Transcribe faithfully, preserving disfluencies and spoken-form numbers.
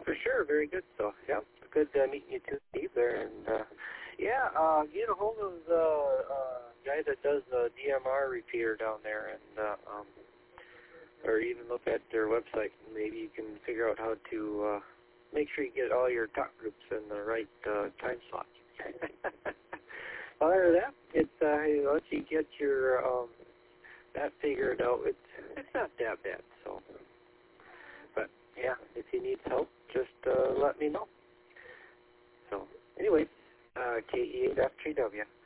For sure, very good. So, yeah, good uh, meeting you too, Steve, there. And, uh, yeah, uh, get a hold of the uh, guy that does the D M R repeater down there, and uh, um, or even look at their website, and maybe you can figure out how to uh, make sure you get all your talk groups in the right uh, time slot. Other than that, it's uh, once you get your um, that figured out, it's it's not that bad. So, but yeah, if you need help, just uh, let me know. So, anyway, uh, K E eight F three W.